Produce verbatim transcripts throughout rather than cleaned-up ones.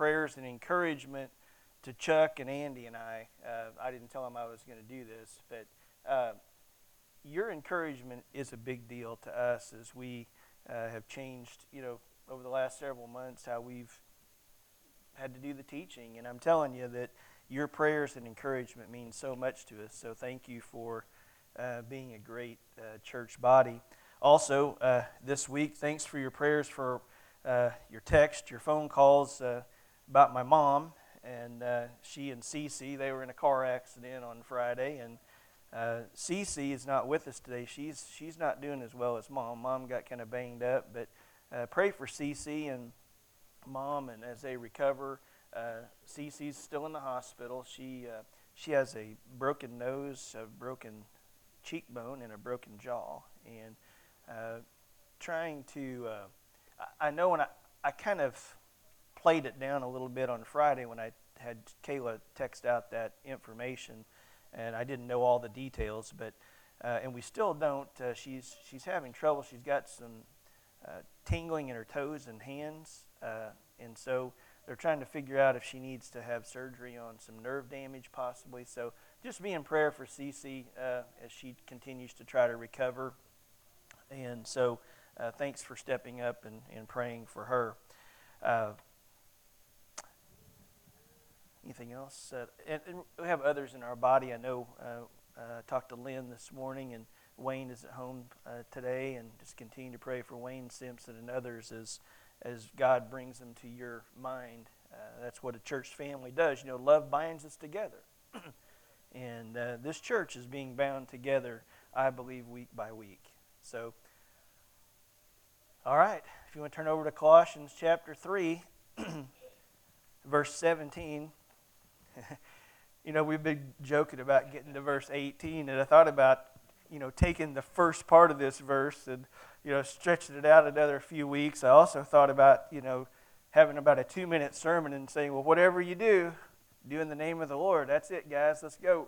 prayers and encouragement to Chuck and Andy and I. Uh, I didn't tell them I was going to do this, but uh, your encouragement is a big deal to us as we uh, have changed, you know, over the last several months how we've had to do the teaching. And I'm telling you that your prayers and encouragement mean so much to us. So thank you for uh, being a great uh, church body. Also, uh, this week, thanks for your prayers for uh, your text, your phone calls uh, about my mom. And uh, she and Cece, they were in a car accident on Friday. And uh, Cece is not with us today. She's she's not doing as well as Mom. Mom got kind of banged up. But uh, pray for Cece and Mom, and as they recover. Uh, Cece's still in the hospital. She uh, she has a broken nose, a broken cheekbone, and a broken jaw. And uh, trying to, uh, I, I know when I, I kind of played it down a little bit on Friday when I had Kayla text out that information, and I didn't know all the details, but uh, and we still don't. Uh, she's she's having trouble. She's got some uh, tingling in her toes and hands, uh, and so they're trying to figure out if she needs to have surgery on some nerve damage possibly. So just be in prayer for Cece uh, as she continues to try to recover. And so uh, thanks for stepping up and, and praying for her. Uh, anything else? Uh, and, and we have others in our body. I know uh, uh, I talked to Lynn this morning, and Wayne is at home uh, today, and just continue to pray for Wayne Simpson and others as as God brings them to your mind. Uh, that's what a church family does. You know, love binds us together. And uh, this church is being bound together, I believe, week by week. So, all right, if you want to turn over to Colossians chapter three, verse seventeen. You know, we've been joking about getting to verse eighteen, and I thought about, you know, taking the first part of this verse and, you know, stretching it out another few weeks. I also thought about, you know, having about a two-minute sermon and saying, well, whatever you do, do in the name of the Lord. That's it, guys. Let's go.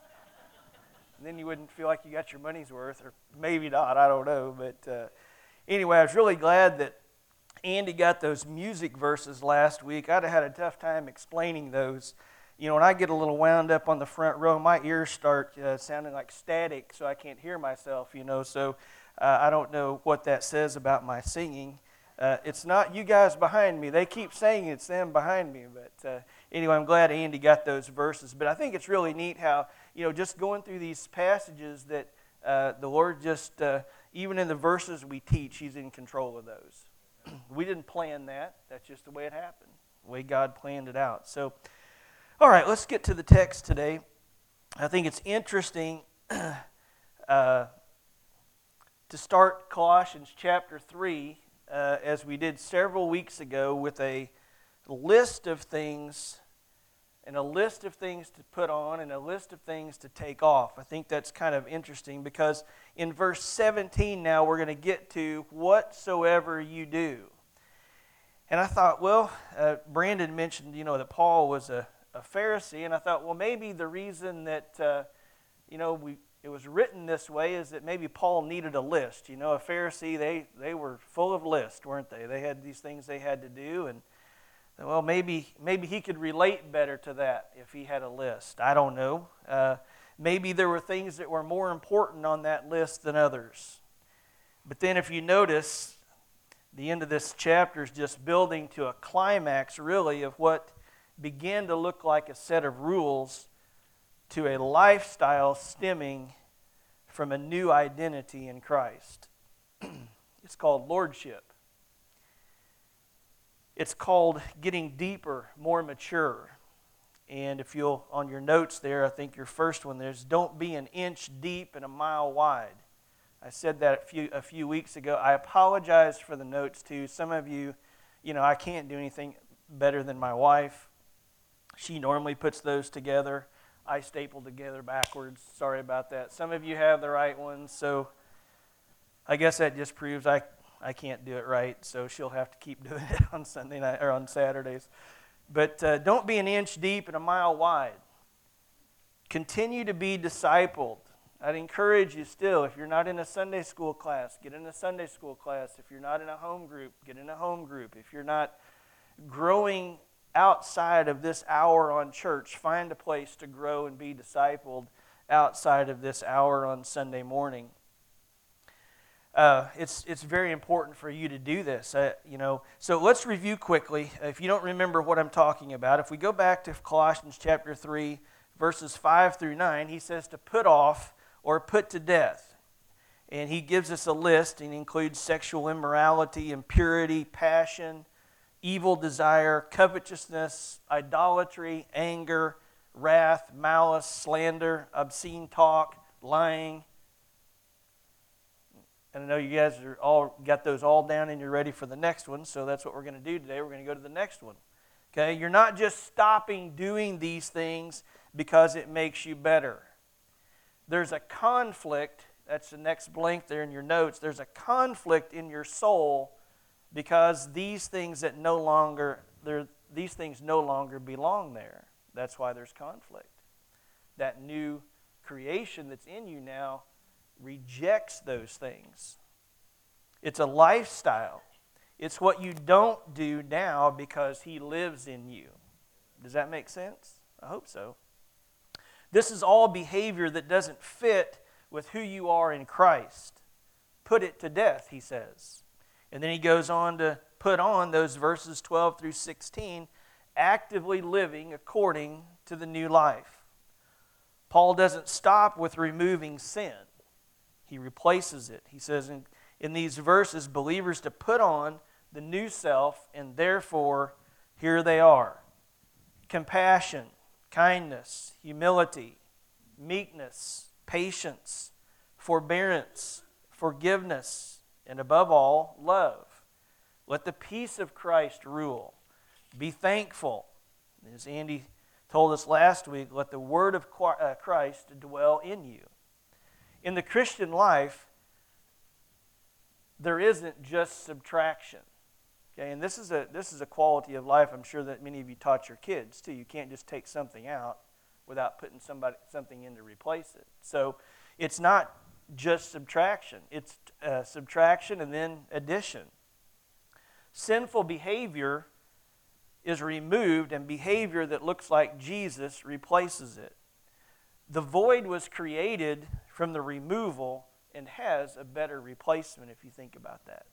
And then you wouldn't feel like you got your money's worth, or maybe not. I don't know. But uh, anyway, I was really glad that Andy got those music verses last week. I'd have had a tough time explaining those. You know, when I get a little wound up on the front row, my ears start uh, sounding like static, so I can't hear myself, you know. So uh, I don't know what that says about my singing. Uh, it's not you guys behind me. They keep saying it's them behind me. But uh, anyway, I'm glad Andy got those verses. But I think it's really neat how, you know, just going through these passages that uh, the Lord just, uh, even in the verses we teach, He's in control of those. We didn't plan that. That's just the way it happened, the way God planned it out. So, all right, let's get to the text today. I think it's interesting uh, to start Colossians chapter three, uh, as we did several weeks ago, with a list of things, and a list of things to put on, and a list of things to take off. I think that's kind of interesting because in verse seventeen now we're going to get to whatsoever you do. And I thought, well, uh, Brandon mentioned, you know, that Paul was a a Pharisee, and I thought, well, maybe the reason that, uh, you know, we it was written this way is that maybe Paul needed a list. You know, a Pharisee, they, they were full of lists, weren't they? They had these things they had to do, and, well, maybe maybe he could relate better to that if he had a list. I don't know. Uh, maybe there were things that were more important on that list than others. But then if you notice, the end of this chapter is just building to a climax, really, of what began to look like a set of rules to a lifestyle stemming from a new identity in Christ. It's called lordship. It's called getting deeper, more mature. And if you'll, on your notes there, I think your first one there's don't be an inch deep and a mile wide. I said that a few, a few weeks ago. I apologize for the notes too. Some of you, you know, I can't do anything better than my wife. She normally puts those together. I staple together backwards. Sorry about that. Some of you have the right ones, so I guess that just proves I I can't do it right. So she'll have to keep doing it on Sunday night or on Saturdays. But uh, don't be an inch deep and a mile wide. Continue to be discipled. I'd encourage you still, if you're not in a Sunday school class, get in a Sunday school class. If you're not in a home group, get in a home group. If you're not growing outside of this hour on church. Find a place to grow and be discipled outside of this hour on Sunday morning. Uh, it's it's very important for you to do this. Uh, you know, so let's review quickly. If you don't remember what I'm talking about, if we go back to Colossians chapter three, verses five through nine, he says to put off or put to death. And he gives us a list and includes sexual immorality, impurity, passion, evil desire, covetousness, idolatry, anger, wrath, malice, slander, obscene talk, lying. And I know you guys are all got those all down and you're ready for the next one, so that's what we're going to do today. We're going to go to the next one. Okay? You're not just stopping doing these things because it makes you better. There's a conflict, that's the next blank there in your notes. There's a conflict in your soul because these things that no longer these things no longer belong there. That's why there's conflict. That new creation that's in you now rejects those things. It's a lifestyle. It's what you don't do now because he lives in you. Does that make sense? I hope so. This is all behavior that doesn't fit with who you are in Christ. Put it to death, he says. And then he goes on to put on those verses twelve through sixteen, actively living according to the new life. Paul doesn't stop with removing sin. He replaces it. He says in, in these verses, believers to put on the new self, and therefore, here they are. Compassion, kindness, humility, meekness, patience, forbearance, forgiveness, and above all, love. Let the peace of Christ rule. Be thankful. As Andy told us last week, let the word of Christ dwell in you. In the Christian life, there isn't just subtraction. Okay, and this is a this is a quality of life I'm sure that many of you taught your kids too. You can't just take something out without putting somebody something in to replace it. So it's not just subtraction. It's uh, subtraction and then addition. Sinful behavior is removed and behavior that looks like Jesus replaces it. The void was created from the removal and has a better replacement if you think about that.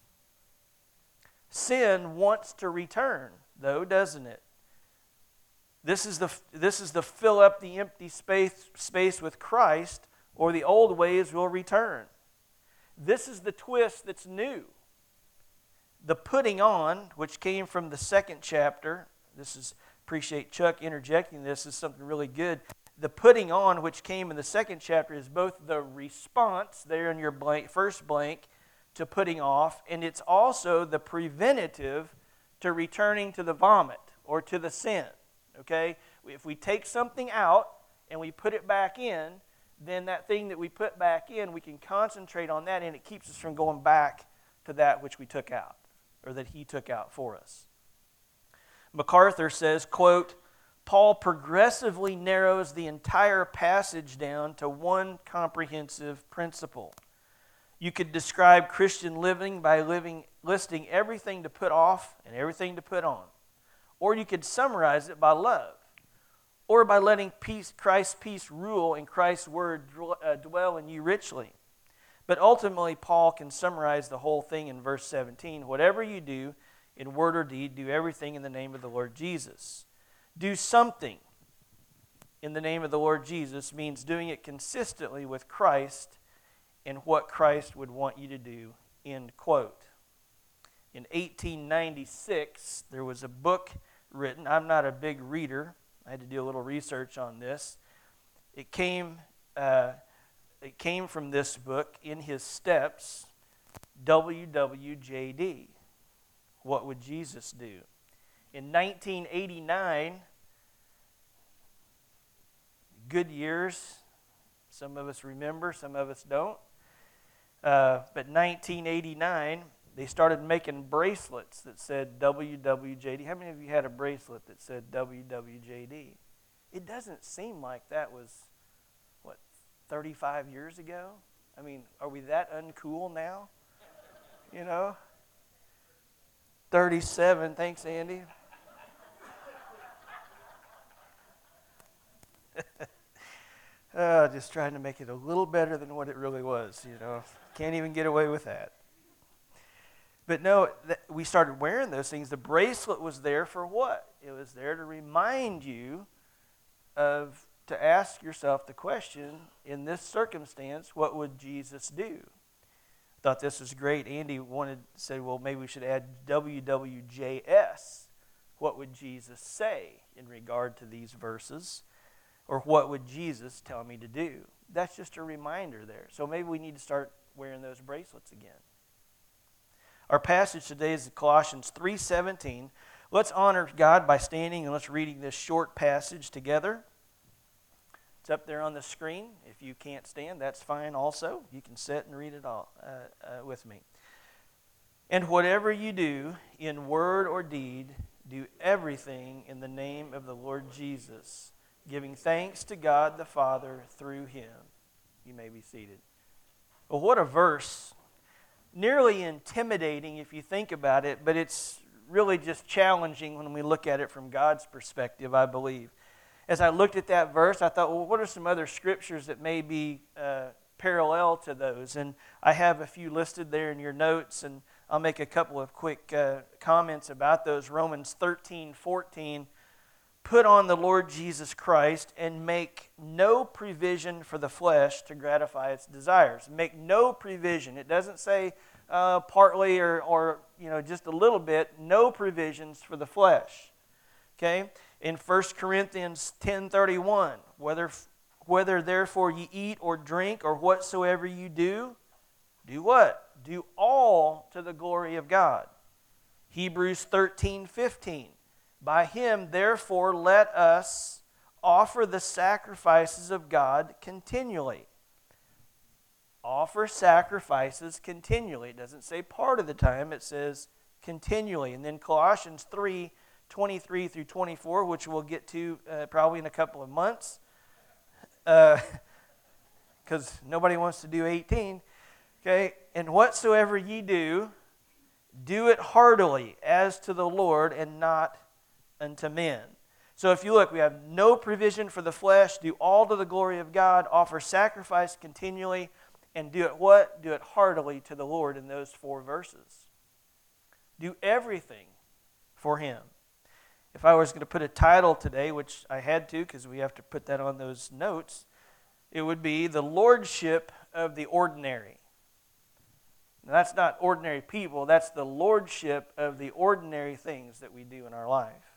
Sin wants to return, though, doesn't it? This is the this is the fill up the empty space space with Christ, or the old ways will return. This is the twist that's new. The putting on, which came from the second chapter, this is, appreciate Chuck interjecting this, is something really good. The putting on, which came in the second chapter, is both the response, there in your blank, first blank, to putting off, and it's also the preventative to returning to the vomit or to the sin. Okay? If we take something out and we put it back in, then that thing that we put back in, we can concentrate on that, and it keeps us from going back to that which we took out, or that he took out for us. MacArthur says, quote, Paul progressively narrows the entire passage down to one comprehensive principle. You could describe Christian living by living, listing everything to put off and everything to put on. Or you could summarize it by love. Or by letting peace, Christ's peace rule and Christ's word dwell in you richly. But ultimately, Paul can summarize the whole thing in verse seventeen. Whatever you do, in word or deed, do everything in the name of the Lord Jesus. Do something in the name of the Lord Jesus means doing it consistently with Christ and what Christ would want you to do, end quote. In eighteen ninety-six, there was a book written. I'm not a big reader. I had to do a little research on this. It came, uh, it came from this book, In His Steps, W W J D. What would Jesus do? In nineteen eighty-nine, good years. Some of us remember, some of us don't. Uh, but nineteen eighty-nine, they started making bracelets that said W W J D. How many of you had a bracelet that said W W J D? It doesn't seem like that was, what, thirty-five years ago? I mean, are we that uncool now? You know? thirty-seven, thanks, Andy. uh, just trying to make it a little better than what it really was, you know. Can't even get away with that. But no, th- we started wearing those things. The bracelet was there for what? It was there to remind you of, to ask yourself the question, in this circumstance, what would Jesus do? Thought this was great. Andy wanted said, well, maybe we should add W W J S. What would Jesus say in regard to these verses? Or what would Jesus tell me to do? That's just a reminder there. So maybe we need to start wearing those bracelets again. Our passage today is Colossians three seventeen. Let's honor God by standing and let's reading this short passage together. It's up there on the screen. If you can't stand, that's fine also. You can sit and read it all uh, uh, with me. And whatever you do, in word or deed, do everything in the name of the Lord Jesus, giving thanks to God the Father through Him. You may be seated. Well, what a verse. Nearly intimidating if you think about it, but it's really just challenging when we look at it from God's perspective, I believe. As I looked at that verse, I thought, well, what are some other scriptures that may be uh, parallel to those? And I have a few listed there in your notes, and I'll make a couple of quick uh, comments about those. Romans thirteen fourteen, put on the Lord Jesus Christ and make no provision for the flesh to gratify its desires. Make no provision. It doesn't say uh, partly or, or you know just a little bit. No provisions for the flesh. Okay? In First Corinthians ten thirty-one, whether, whether therefore ye eat or drink or whatsoever you do, do what? Do all to the glory of God. Hebrews thirteen fifteen, by Him therefore let us offer the sacrifices of God continually. Offer sacrifices continually. It doesn't say part of the time, it says continually. And then Colossians three twenty-three through twenty-four, which we'll get to uh, probably in a couple of months, because uh, nobody wants to do eighteen. Okay, and whatsoever ye do, do it heartily as to the Lord and not unto men. So if you look, we have no provision for the flesh, do all to the glory of God, offer sacrifice continually, and do it what? Do it heartily to the Lord in those four verses. Do everything for Him. If I was going to put a title today, which I had to because we have to put that on those notes, it would be The Lordship of the Ordinary. Now, that's not ordinary people, that's the lordship of the ordinary things that we do in our life.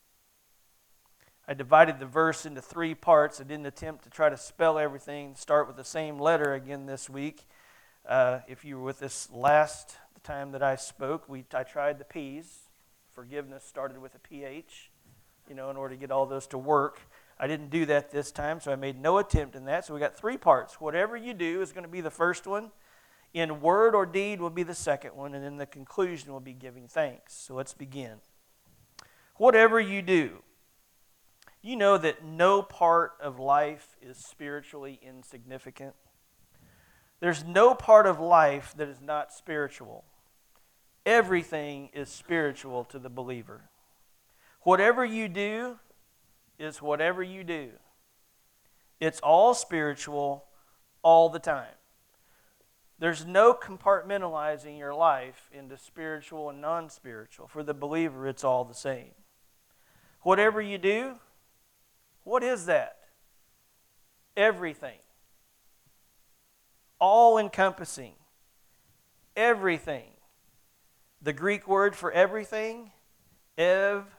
I divided the verse into three parts. I didn't attempt to try to spell everything, start with the same letter again this week. Uh, if you were with us last the time that I spoke, we I tried the P's. Forgiveness started with a P H, you know, in order to get all those to work. I didn't do that this time, so I made no attempt in that. So we got three parts. Whatever you do is going to be the first one. In word or deed will be the second one. And then the conclusion will be giving thanks. So let's begin. Whatever you do, you know that no part of life is spiritually insignificant. There's no part of life that is not spiritual. Everything is spiritual to the believer. Whatever you do is whatever you do. It's all spiritual all the time. There's no compartmentalizing your life into spiritual and non-spiritual. For the believer, it's all the same. Whatever you do, what is that? Everything. All-encompassing. Everything. The Greek word for everything, ev-er-e-th-ing.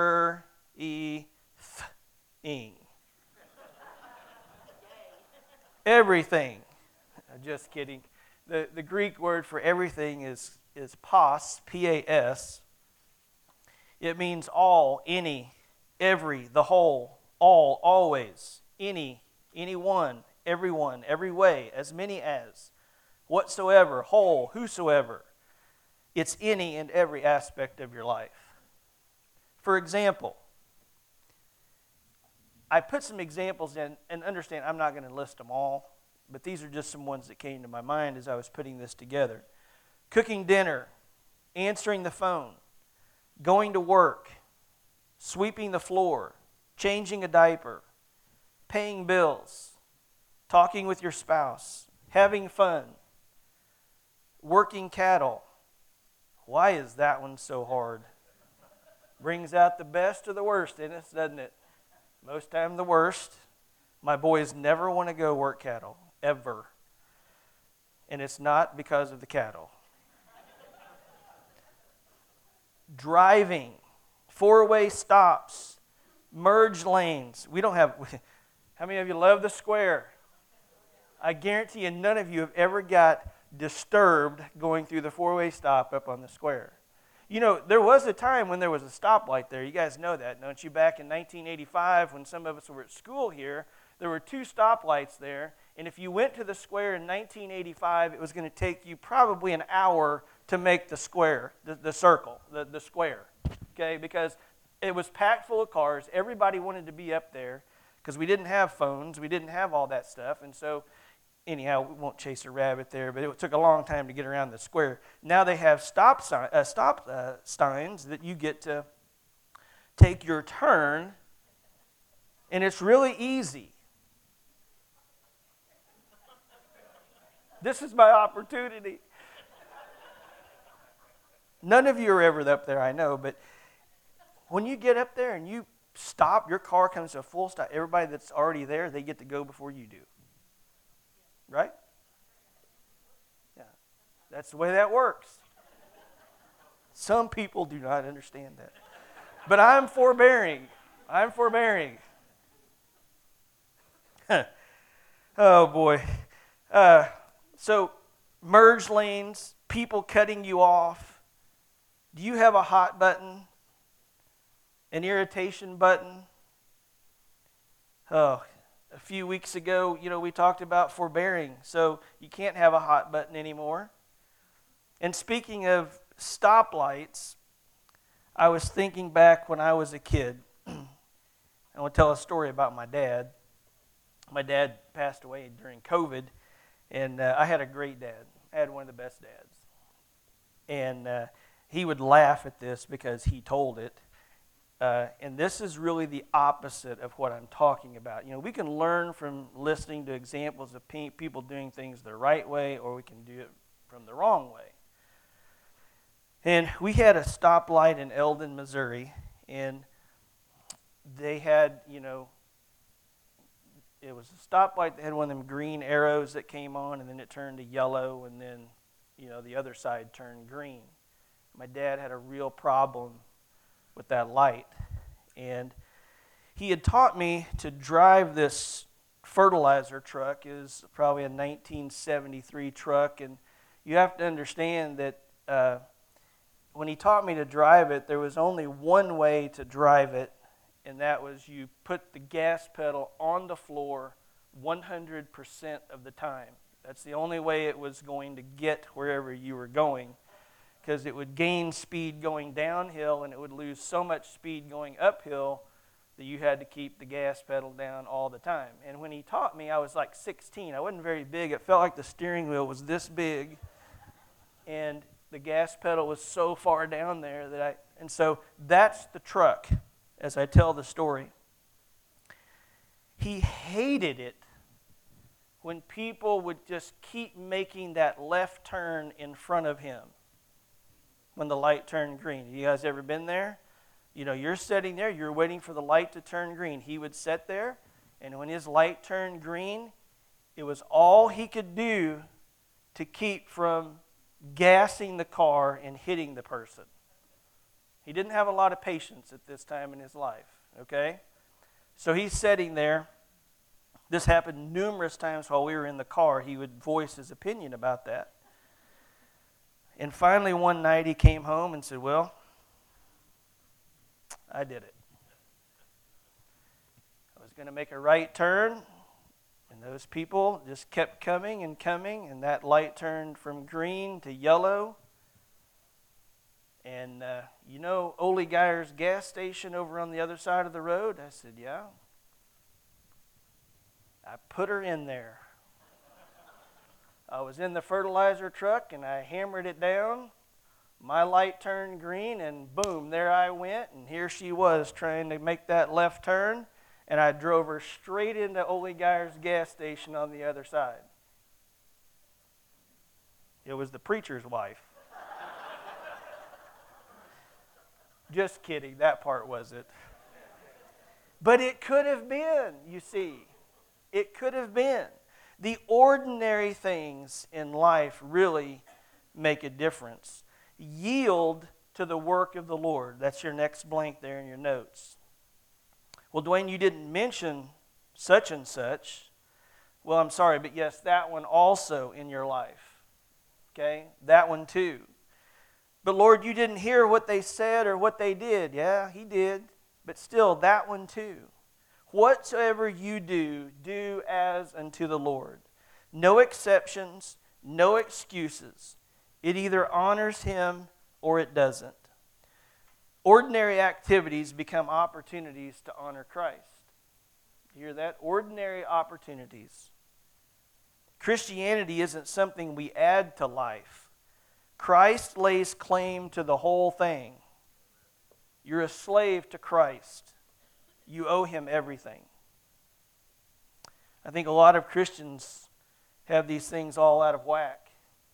Everything. Just kidding. The, the Greek word for everything is, is pas, P A S. It means all, any, every, the whole, all, always, any, anyone, everyone, every way, as many as, whatsoever, whole, whosoever. It's any and every aspect of your life. For example, I put some examples in, and understand I'm not going to list them all, but these are just some ones that came to my mind as I was putting this together. Cooking dinner, answering the phone, going to work, sweeping the floor, changing a diaper, paying bills, talking with your spouse, having fun, working cattle. Why is that one so hard? Brings out the best or the worst in us, doesn't it? Most time the worst. My boys never want to go work cattle, ever. And it's not because of the cattle. Driving, four-way stops, merge lanes. We don't have, how many of you love the square? I guarantee you none of you have ever got disturbed going through the four-way stop up on the square. You know, there was a time when there was a stoplight there. You guys know that, don't you? Back in nineteen eighty-five, when some of us were at school here, there were two stoplights there. And if you went to the square in nineteen eighty-five, it was going to take you probably an hour to make the square, the, the circle, the, the square, okay? Because it was packed full of cars. Everybody wanted to be up there because we didn't have phones. We didn't have all that stuff. And so, anyhow, we won't chase a rabbit there, but it took a long time to get around the square. Now they have stop, sign, uh, stop uh, signs that you get to take your turn, and it's really easy. This is my opportunity. None of you are ever up there, I know, but when you get up there and you stop, your car comes to a full stop, everybody that's already there, they get to go before you do. Right? Yeah. That's the way that works. Some people do not understand that. But I'm forbearing. I'm forbearing. Oh, boy. Uh, so, merge lanes, people cutting you off. Do you have a hot button? An irritation button? Oh, a few weeks ago, you know, we talked about forbearing. So you can't have a hot button anymore. And speaking of stoplights, I was thinking back when I was a kid. I want to tell a story about my dad. My dad passed away during COVID, and uh, I had a great dad. I had one of the best dads. And uh, he would laugh at this because he told it. Uh, and this is really the opposite of what I'm talking about. You know, we can learn from listening to examples of pe- people doing things the right way, or we can do it from the wrong way. And we had a stoplight in Eldon, Missouri, and they had, you know, it was a stoplight that had one of them green arrows that came on, and then it turned to yellow, and then, you know, the other side turned green. My dad had a real problem with that light, and he had taught me to drive this fertilizer truck. It was probably a nineteen seventy-three truck, and you have to understand that uh, when he taught me to drive it, there was only one way to drive it, and that was you put the gas pedal on the floor one hundred percent of the time. That's the only way it was going to get wherever you were going, because it would gain speed going downhill and it would lose so much speed going uphill that you had to keep the gas pedal down all the time. And when he taught me, I was like sixteen. I wasn't very big. It felt like the steering wheel was this big, and the gas pedal was so far down there that I, and so that's the truck as I tell the story. He hated it when people would just keep making that left turn in front of him when the light turned green. You guys ever been there? You know, you're sitting there, you're waiting for the light to turn green. He would sit there, and when his light turned green, it was all he could do to keep from gassing the car and hitting the person. He didn't have a lot of patience at this time in his life, okay? So he's sitting there. This happened numerous times while we were in the car. He would voice his opinion about that. And finally, one night he came home and said, well, I did it. I was going to make a right turn, and those people just kept coming and coming, and that light turned from green to yellow. And, uh, you know, Ole Geyer's gas station over on the other side of the road? I said, yeah. I put her in there. I was in the fertilizer truck, and I hammered it down. My light turned green, and boom, there I went. And here she was trying to make that left turn. and I drove her straight into Ole Geyer's gas station on the other side. It was the preacher's wife. Just kidding, that part wasn't. But it could have been, you see. It could have been. The ordinary things in life really make a difference. Yield to the work of the Lord. That's your next blank there in your notes. Well, Dwayne, you didn't mention such and such. Well, I'm sorry, but yes, that one also in your life. Okay? That one too. But Lord, you didn't hear what they said or what they did. Yeah, He did. But still, that one too. Whatsoever you do, do as unto the Lord. No exceptions, no excuses. It either honors Him or it doesn't. Ordinary activities become opportunities to honor Christ. You hear that? Ordinary opportunities. Christianity isn't something we add to life. Christ lays claim to the whole thing. You're a slave to Christ. You owe Him everything. I think a lot of Christians have these things all out of whack.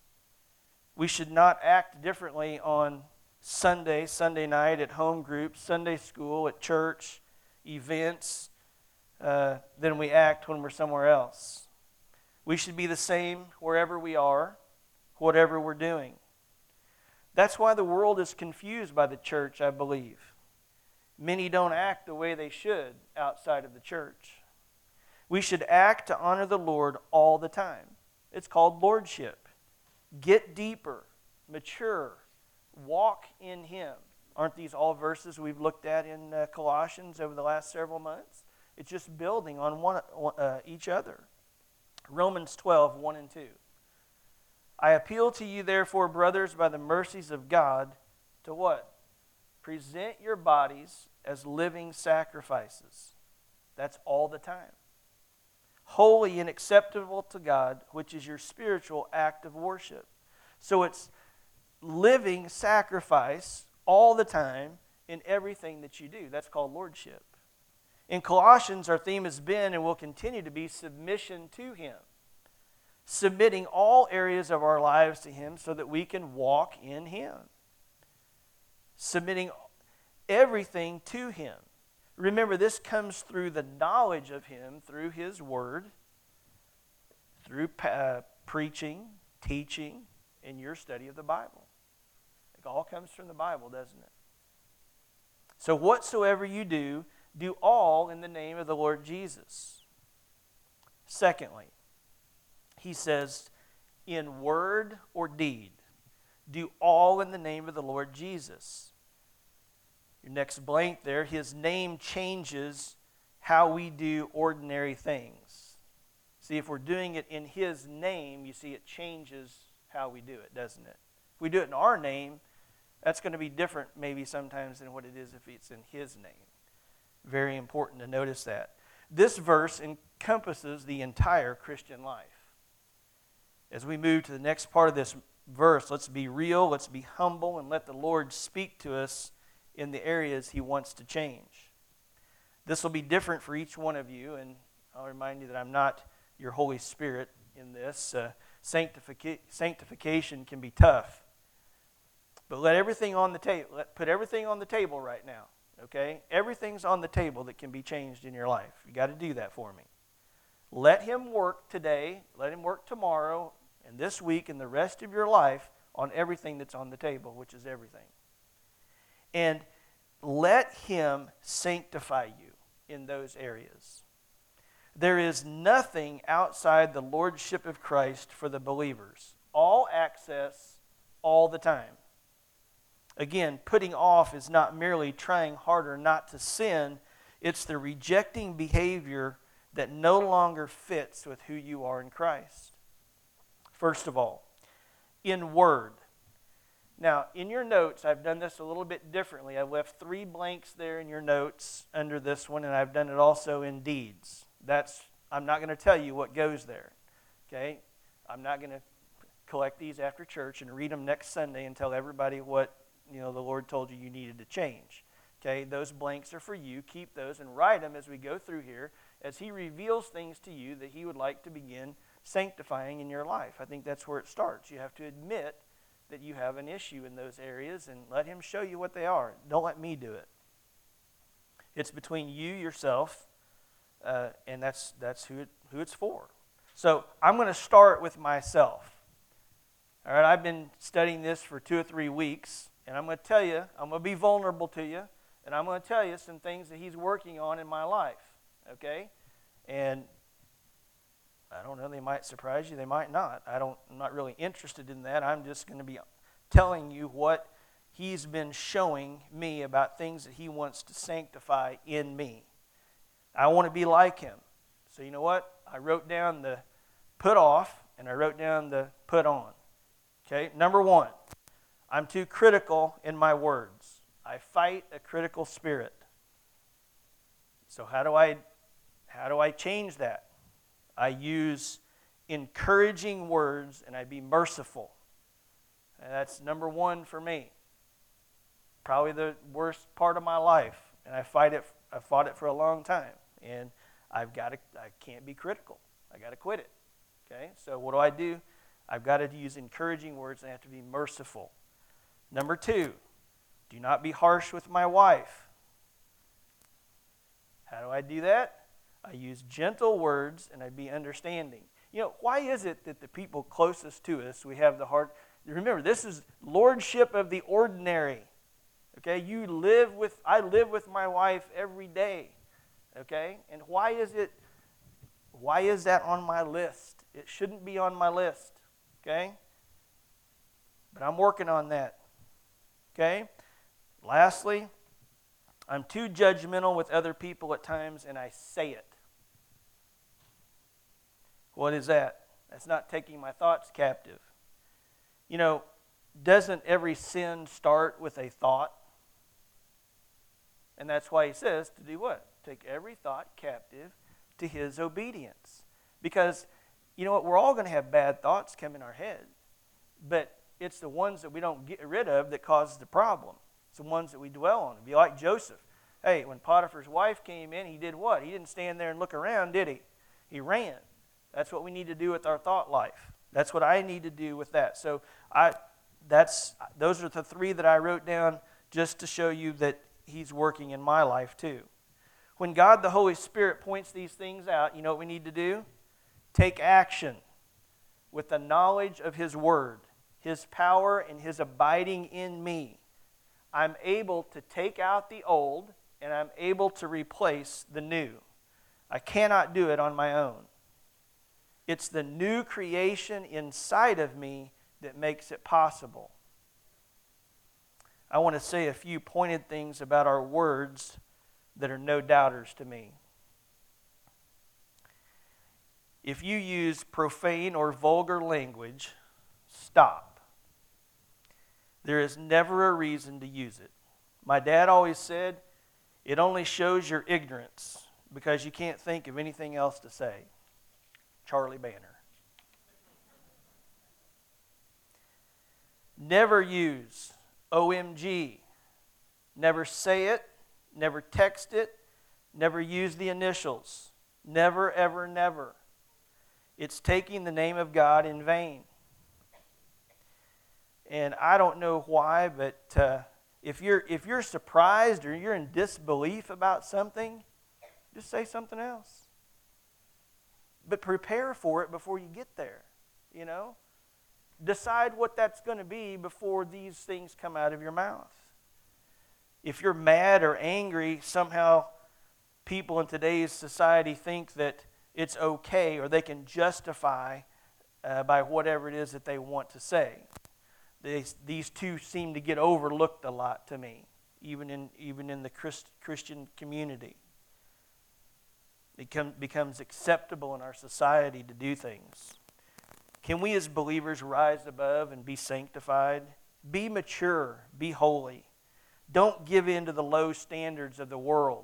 We should not act differently on Sunday, Sunday night, at home groups, Sunday school, at church, events, uh, than we act when we're somewhere else. We should be the same wherever we are, whatever we're doing. That's why the world is confused by the church, I believe. Many don't act the way they should outside of the church. We should act to honor the Lord all the time. It's called lordship. Get deeper, mature, walk in Him. Aren't these all verses we've looked at in uh, Colossians over the last several months? It's just building on one uh, each other. Romans twelve, one and two. I appeal to you, therefore, brothers, by the mercies of God, to what? Present your bodies as living sacrifices. That's all the time. Holy and acceptable to God, which is your spiritual act of worship. So it's living sacrifice all the time in everything that you do. That's called lordship. In Colossians, our theme has been and will continue to be submission to Him. Submitting all areas of our lives to Him so that we can walk in Him. Submitting everything to Him. Remember, this comes through the knowledge of Him, through His Word, through uh, preaching, teaching, and your study of the Bible. It all comes from the Bible, doesn't it? So whatsoever you do, do all in the name of the Lord Jesus. Secondly, he says, in word or deed, do all in the name of the Lord Jesus. Your next blank there, His name changes how we do ordinary things. See, if we're doing it in His name, you see it changes how we do it, doesn't it? If we do it in our name, that's going to be different maybe sometimes than what it is if it's in His name. Very important to notice that. This verse encompasses the entire Christian life. As we move to the next part of this verse, let's be real, let's be humble, and let the Lord speak to us in the areas He wants to change. This will be different for each one of you, and I'll remind you that I'm not your Holy Spirit in this. Uh, sanctifica- sanctification can be tough. But let everything on the table, let, put everything on the table right now, okay? Everything's on the table that can be changed in your life. You got to do that for me. Let Him work today, let Him work tomorrow, and this week, and the rest of your life on everything that's on the table, which is everything. And let Him sanctify you in those areas. There is nothing outside the lordship of Christ for the believers. All access, all the time. Again, putting off is not merely trying harder not to sin. It's the rejecting behavior that no longer fits with who you are in Christ. First of all, in word. Now, in your notes, I've done this a little bit differently. I've left three blanks there in your notes under this one, and I've done it also in deeds. That's, I'm not going to tell you what goes there, okay? I'm not going to collect these after church and read them next Sunday and tell everybody what, you know, the Lord told you you needed to change. Okay, those blanks are for you. Keep those and write them as we go through here as he reveals things to you that he would like to begin sanctifying in your life. I think that's where it starts. You have to admit that you have an issue in those areas and let him show you what they are. Don't let me do it. It's between you, yourself, uh, and that's that's who, it, who it's for. So I'm going to start with myself. All right, I've been studying this for two or three weeks, and I'm going to tell you, I'm going to be vulnerable to you, and I'm going to tell you some things that he's working on in my life, okay? And I don't know, they might surprise you, they might not. I don't, I'm not really interested in that. I'm just going to be telling you what he's been showing me about things that he wants to sanctify in me. I want to be like him. So you know what? I wrote down the put off, and I wrote down the put on. Okay, number one, I'm too critical in my words. I fight a critical spirit. So how do I how do I change that? I use encouraging words and I be merciful. And that's number one for me. Probably the worst part of my life, and I fight it. I fought it for a long time, and I've got to. I can't be critical. I got to quit it. Okay. So what do I do? I've got to use encouraging words, and I have to be merciful. Number two, do not be harsh with my wife. How do I do that? I use gentle words, and I be understanding. You know, why is it that the people closest to us, we have the heart? Remember, this is lordship of the ordinary. Okay, you live with, I live with my wife every day. Okay, and why is it, why is that on my list? It shouldn't be on my list. Okay, but I'm working on that. Okay, lastly, I'm too judgmental with other people at times, and I say it. What is that? That's not taking my thoughts captive. You know, doesn't every sin start with a thought? And that's why he says to do what? Take every thought captive to his obedience. Because, you know what, we're all going to have bad thoughts come in our head. But it's the ones that we don't get rid of that causes the problem. It's the ones that we dwell on. It'd be like Joseph. Hey, when Potiphar's wife came in, he did what? He didn't stand there and look around, did he? He ran. That's what we need to do with our thought life. That's what I need to do with that. So I, that's those are the three that I wrote down just to show you that he's working in my life too. When God the Holy Spirit points these things out, you know what we need to do? Take action with the knowledge of his word, his power, and his abiding in me. I'm able to take out the old, and I'm able to replace the new. I cannot do it on my own. It's the new creation inside of me that makes it possible. I want to say a few pointed things about our words that are no doubters to me. If you use profane or vulgar language, stop. There is never a reason to use it. My dad always said, it only shows your ignorance because you can't think of anything else to say. Charlie Banner. Never use O M G. Never say it. Never text it. Never use the initials. Never, ever, never. It's taking the name of God in vain. And I don't know why, but uh, if you're if you're surprised or you're in disbelief about something, just say something else. But prepare for it before you get there, you know. Decide what that's going to be before these things come out of your mouth. If you're mad or angry, somehow people in today's society think that it's okay or they can justify uh, by whatever it is that they want to say. These, these two seem to get overlooked a lot to me, even in, even in the Christ, Christian community. It come, becomes acceptable in our society to do things. Can we as believers rise above and be sanctified? Be mature. Be holy. Don't give in to the low standards of the world.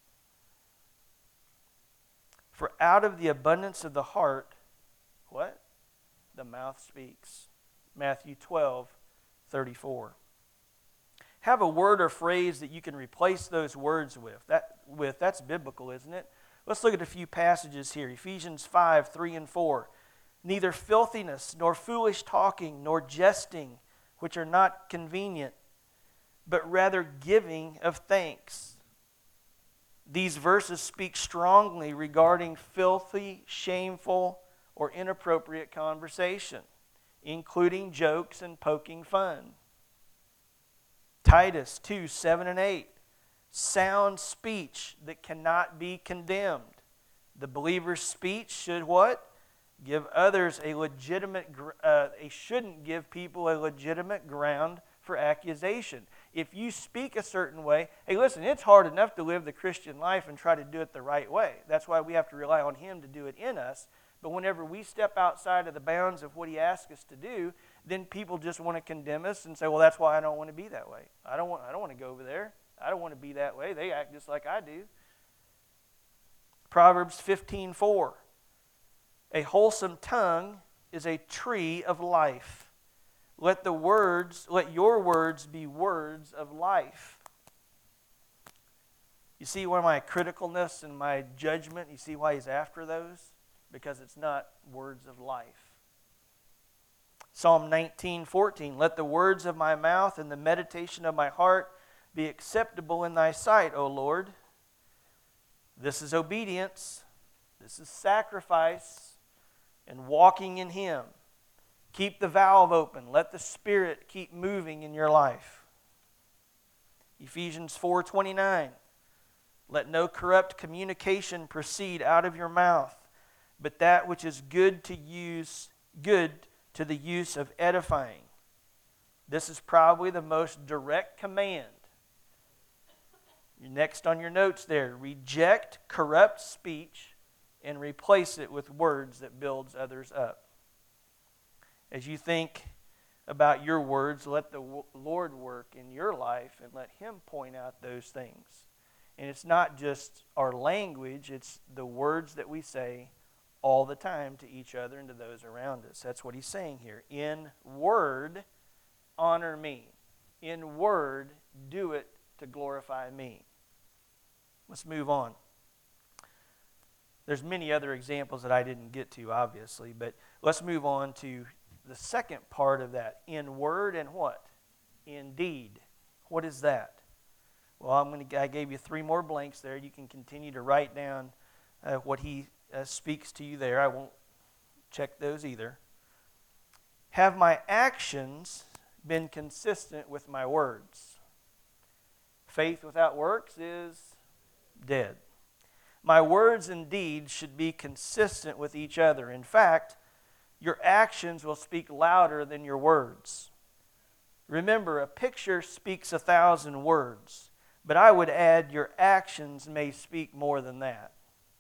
For out of the abundance of the heart, what? The mouth speaks. Matthew twelve, thirty-four. have a word or phrase that you can replace those words with. That with that's biblical, isn't it? Let's look at a few passages here. Ephesians five, three and four. Neither filthiness, nor foolish talking, nor jesting, which are not convenient, but rather giving of thanks. These verses speak strongly regarding filthy, shameful, or inappropriate conversation, including jokes and poking fun. Titus two, seven and eight. Sound speech that cannot be condemned. The believer's speech should what? Give others a legitimate, uh, they shouldn't give people a legitimate ground for accusation. If you speak a certain way, hey listen, it's hard enough to live the Christian life and try to do it the right way. That's why we have to rely on Him to do it in us. But whenever we step outside of the bounds of what He asks us to do, then people just want to condemn us and say, well, that's why I don't want to be that way. I don't want, I don't want to go over there. I don't want to be that way. They act just like I do. Proverbs fifteen four. A wholesome tongue is a tree of life. Let the words, let your words be words of life. You see why my criticalness and my judgment, you see why He's after those? Because it's not words of life. Psalm nineteen fourteen. Let the words of my mouth and the meditation of my heart be acceptable in thy sight, O Lord. This is obedience. This is sacrifice and walking in Him. Keep the valve open. Let the Spirit keep moving in your life. Ephesians four twenty-nine. Let no corrupt communication proceed out of your mouth, but that which is good to use, good to the use of edifying. This is probably the most direct command. You're next on your notes there. Reject corrupt speech and replace it with words that builds others up. As you think about your words, let the Lord work in your life and let Him point out those things. And it's not just our language, it's the words that we say all the time to each other and to those around us. That's what He's saying here. In word, honor me. In word, do it to glorify me. Let's move on. There's many other examples that I didn't get to, obviously, but let's move on to the second part of that. In word and what? In deed. What is that? Well, I'm going to, I gave you three more blanks there. You can continue to write down uh, what He uh, speaks to you there. I won't check those either. Have my actions been consistent with my words? Faith without works is dead. My words and deeds should be consistent with each other. In fact, your actions will speak louder than your words. Remember, a picture speaks a thousand words, but I would add your actions may speak more than that.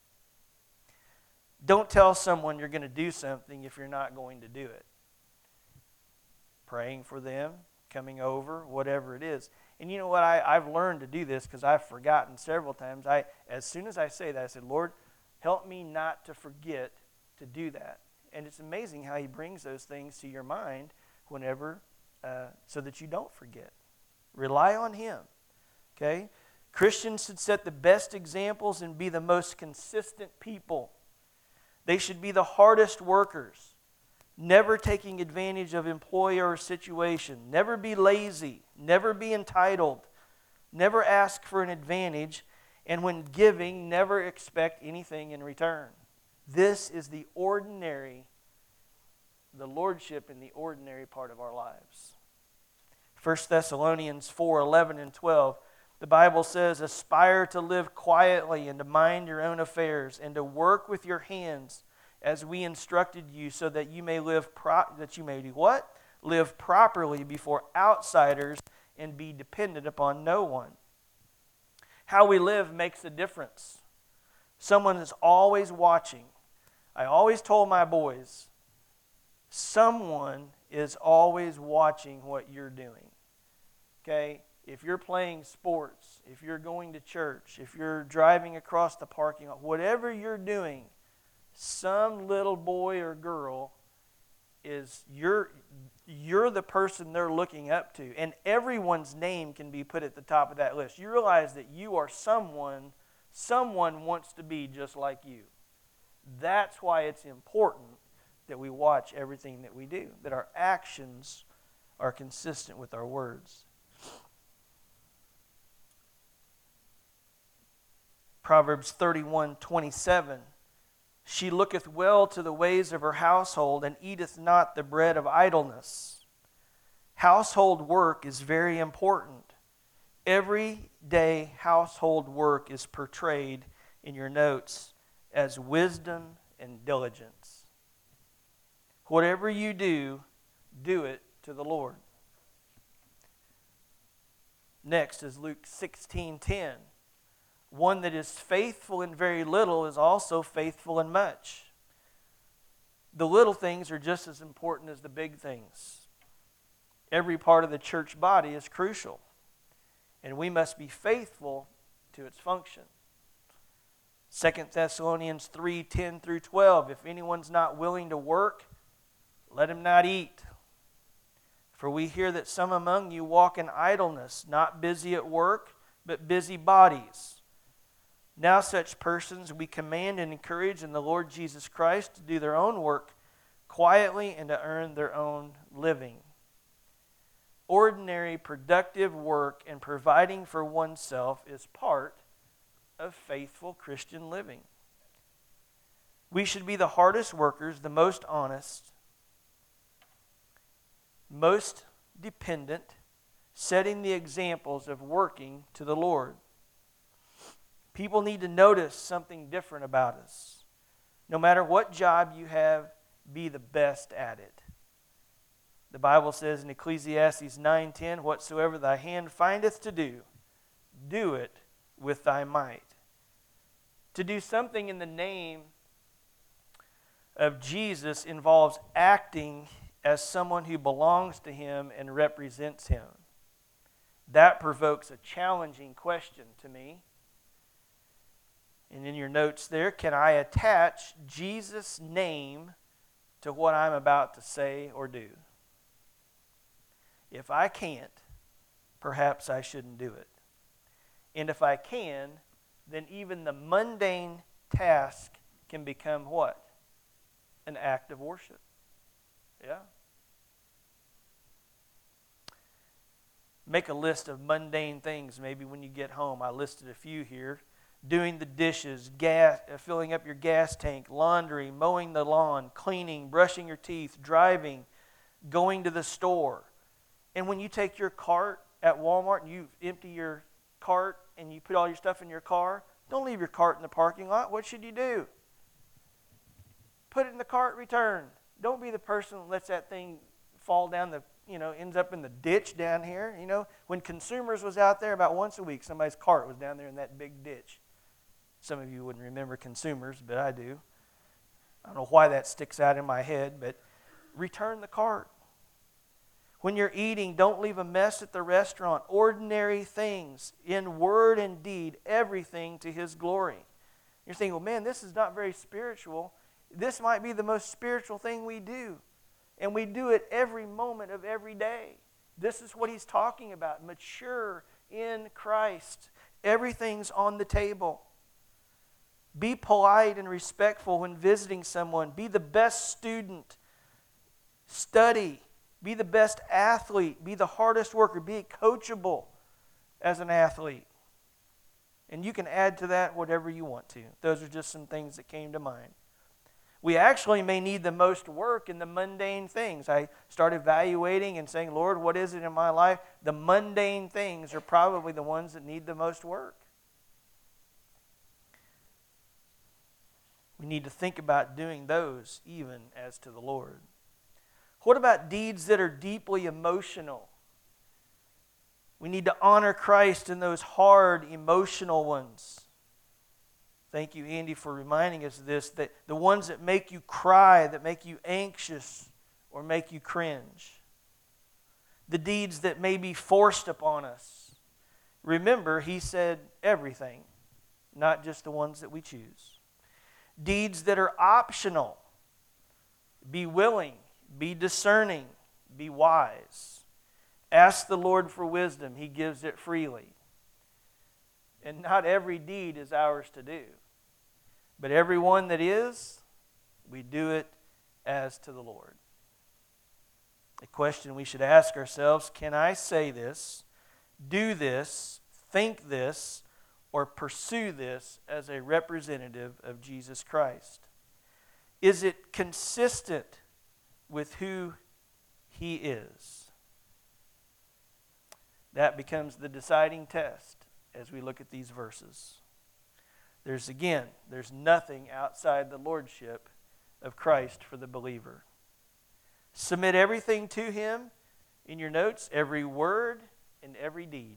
Don't tell someone you're going to do something if you're not going to do it. Praying for them, coming over, whatever it is. And you know what? I, I've learned to do this because I've forgotten several times. I, as soon as I say that, I said, Lord, help me not to forget to do that. And it's amazing how He brings those things to your mind whenever, uh, so that you don't forget. Rely on Him. Okay? Christians should set the best examples and be the most consistent people. They should be the hardest workers. Never taking advantage of employer or situation. Never be lazy. Never be entitled. Never ask for an advantage. And when giving, never expect anything in return. This is the ordinary, the lordship in the ordinary part of our lives. First Thessalonians four, eleven and twelve. The Bible says, aspire to live quietly and to mind your own affairs and to work with your hands as we instructed you, so that you may live pro- that you may do what? Live properly before outsiders and be dependent upon no one. How we live makes a difference. Someone is always watching. I always told my boys, someone is always watching what you're doing. Okay? If you're playing sports, if you're going to church, if you're driving across the parking lot, whatever you're doing, some little boy or girl is you're you're the person they're looking up to, and everyone's name can be put at the top of that list. You realize that you are someone, someone wants to be just like you. That's why it's important that we watch everything that we do, that our actions are consistent with our words. Proverbs thirty-one twenty-seven. She looketh well to the ways of her household, and eateth not the bread of idleness. Household work is very important. Everyday household work is portrayed in your notes as wisdom and diligence. Whatever you do, do it to the Lord. Next is Luke sixteen ten. One that is faithful in very little is also faithful in much. The little things are just as important as the big things. Every part of the church body is crucial, and we must be faithful to its function. Second Thessalonians three ten through twelve. If anyone's not willing to work, let him not eat. For we hear that some among you walk in idleness, not busy at work, but busy bodies. Now such persons we command and encourage in the Lord Jesus Christ to do their own work quietly and to earn their own living. Ordinary productive work and providing for oneself is part of faithful Christian living. We should be the hardest workers, the most honest, most dependent, setting the examples of working to the Lord. People need to notice something different about us. No matter what job you have, be the best at it. The Bible says in Ecclesiastes nine ten, whatsoever thy hand findeth to do, do it with thy might. To do something in the name of Jesus involves acting as someone who belongs to Him and represents Him. That provokes a challenging question to me. And in your notes there, can I attach Jesus' name to what I'm about to say or do? If I can't, perhaps I shouldn't do it. And if I can, then even the mundane task can become what? An act of worship. Yeah? Make a list of mundane things maybe when you get home. I listed a few here. Doing the dishes, gas, filling up your gas tank, laundry, mowing the lawn, cleaning, brushing your teeth, driving, going to the store. And when you take your cart at Walmart and you empty your cart and you put all your stuff in your car, don't leave your cart in the parking lot. What should you do? Put it in the cart, return. Don't be the person that lets that thing fall down the, you know, ends up in the ditch down here. You know, when Consumers was out there, about once a week, somebody's cart was down there in that big ditch. Some of you wouldn't remember Consumers, but I do. I don't know why that sticks out in my head, but return the cart. When you're eating, don't leave a mess at the restaurant. Ordinary things, in word and deed, everything to His glory. You're thinking, well, man, this is not very spiritual. This might be the most spiritual thing we do. And we do it every moment of every day. This is what he's talking about. Mature in Christ. Everything's on the table. Be polite and respectful when visiting someone. Be the best student. Study. Be the best athlete. Be the hardest worker. Be coachable as an athlete. And you can add to that whatever you want to. Those are just some things that came to mind. We actually may need the most work in the mundane things. I started evaluating and saying, Lord, what is it in my life? The mundane things are probably the ones that need the most work. We need to think about doing those even as to the Lord. What about deeds that are deeply emotional? We need to honor Christ in those hard, emotional ones. Thank you, Andy, for reminding us of this, that the ones that make you cry, that make you anxious, or make you cringe. The deeds that may be forced upon us. Remember, he said everything, not just the ones that we choose. Deeds that are optional. Be willing, Be discerning. Be wise. Ask the Lord for wisdom. He gives it freely. And not every deed is ours to do. But every one that is, we do it as to the Lord. The question we should ask ourselves, can I say this, do this, think this, or pursue this as a representative of Jesus Christ? Is it consistent with who He is? That becomes the deciding test as we look at these verses. There's again, there's nothing outside the lordship of Christ for the believer. Submit everything to Him in your notes, every word and every deed.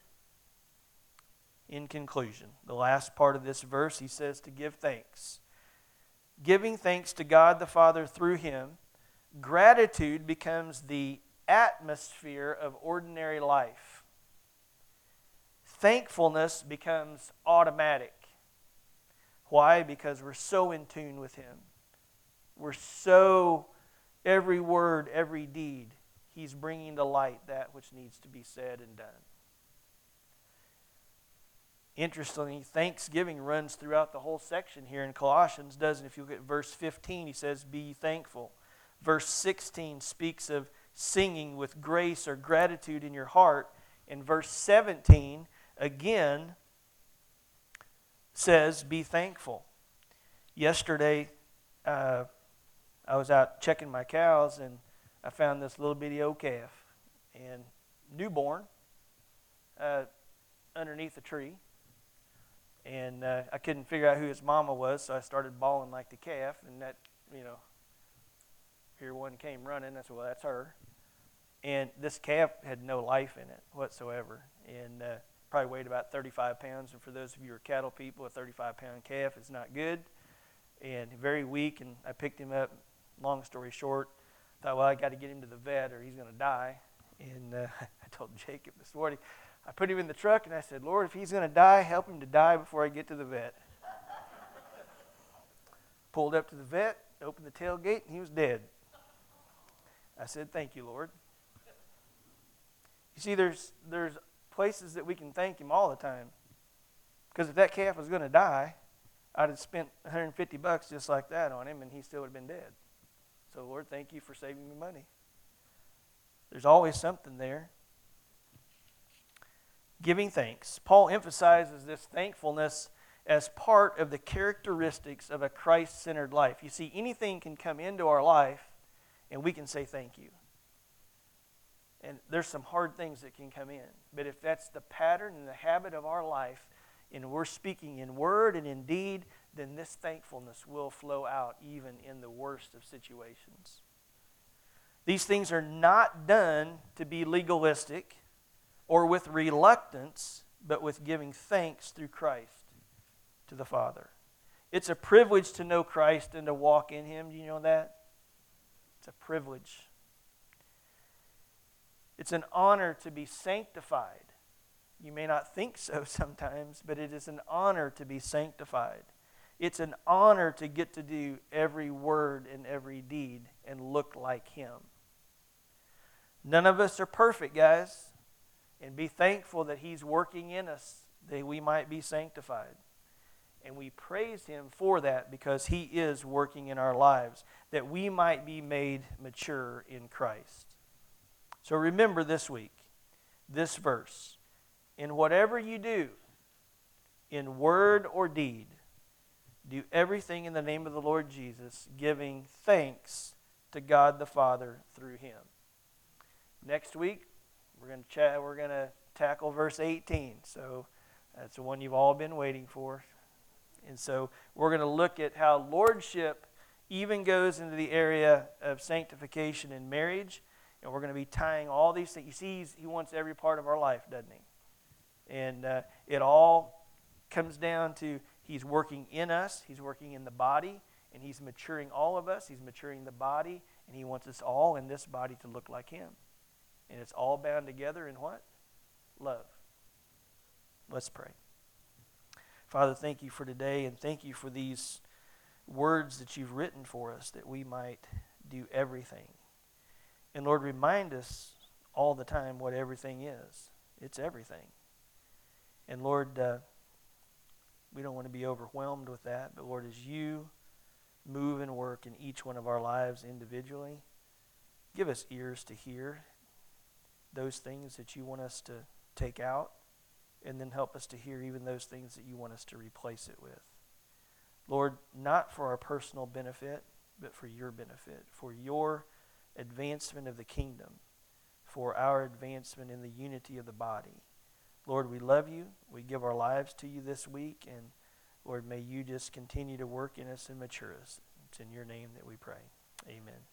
In conclusion, the last part of this verse, he says to give thanks. Giving thanks to God the Father through Him, gratitude becomes the atmosphere of ordinary life. Thankfulness becomes automatic. Why? Because we're so in tune with Him. We're so, every word, every deed, He's bringing to light that which needs to be said and done. Interestingly, thanksgiving runs throughout the whole section here in Colossians, doesn't it? If you look at verse fifteen, he says, be thankful. Verse sixteen speaks of singing with grace or gratitude in your heart. And verse seventeen, again, says, be thankful. Yesterday, uh, I was out checking my cows, and I found this little bitty old calf, and newborn, uh, underneath a tree. And uh, I couldn't figure out who his mama was, so I started bawling like the calf. And that, you know, here one came running. I said, well, that's her. And this calf had no life in it whatsoever. And uh, probably weighed about thirty-five pounds. And for those of you who are cattle people, a thirty-five pound calf is not good. And very weak. And I picked him up, long story short. Thought, well, I got to get him to the vet or he's going to die. And uh, I told Jacob this morning, I put him in the truck and I said, Lord, if he's going to die, help him to die before I get to the vet. Pulled up to the vet, opened the tailgate, and he was dead. I said, thank you, Lord. You see, there's there's places that we can thank Him all the time. Because if that calf was going to die, I'd have spent one hundred fifty bucks just like that on him, and he still would have been dead. So, Lord, thank you for saving me money. There's always something there. Giving thanks. Paul emphasizes this thankfulness as part of the characteristics of a Christ-centered life. You see, anything can come into our life and we can say thank you. And there's some hard things that can come in. But if that's the pattern and the habit of our life, and we're speaking in word and in deed, then this thankfulness will flow out even in the worst of situations. These things are not done to be legalistic or with reluctance, but with giving thanks through Christ to the Father. It's a privilege to know Christ and to walk in Him. Do you know that? It's a privilege. It's an honor to be sanctified. You may not think so sometimes, but it is an honor to be sanctified. It's an honor to get to do every word and every deed and look like Him. None of us are perfect, guys. And be thankful that He's working in us that we might be sanctified. And we praise Him for that because He is working in our lives, that we might be made mature in Christ. So remember this week, this verse. In whatever you do, in word or deed, do everything in the name of the Lord Jesus, giving thanks to God the Father through Him. Next week, We're going to chat. We're going to tackle verse eighteen. So that's the one you've all been waiting for. And so we're going to look at how lordship even goes into the area of sanctification in marriage. And we're going to be tying all these things. You see, he's, He wants every part of our life, doesn't He? And uh, it all comes down to He's working in us. He's working in the body. And He's maturing all of us. He's maturing the body. And He wants us all in this body to look like Him. And it's all bound together in what? Love. Let's pray. Father, thank You for today, and thank You for these words that You've written for us, that we might do everything And Lord, remind us all the time what everything is. It's everything. And Lord, uh, we don't want to be overwhelmed with that, but Lord, as you move and work in each one of our lives individually, give us ears to hear those things that you want us to take out, and then help us to hear even those things that you want us to replace it with. Lord, not for our personal benefit, but for your benefit, for your advancement of the kingdom, for our advancement in the unity of the body. Lord, we love you. We give our lives to you this week, and Lord, may you just continue to work in us and mature us. It's in your name that we pray. Amen.